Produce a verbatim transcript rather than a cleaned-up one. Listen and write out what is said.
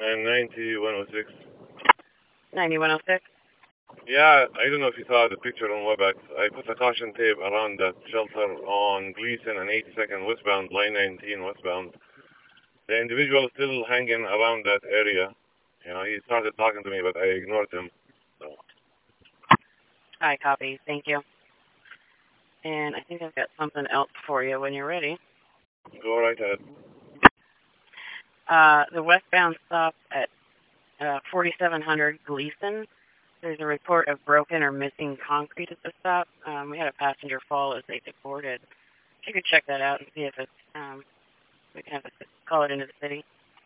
And ninety one oh six. ninety-one oh six? Yeah, I don't know if you saw the picture on WebEx. I put a caution tape around that shelter on Gleason and eighty-second westbound, line nineteen westbound. The individual is still hanging around that area. You know, he started talking to me, but I ignored him. So. I copy. Thank you. And I think I've got something else for you when you're ready. Go right ahead. Uh, the westbound stop at uh, forty-seven hundred Gleason. There's a report of broken or missing concrete at the stop. Um, we had a passenger fall as they deported. If you could check that out and see if it's, um, we can have to call it into the city.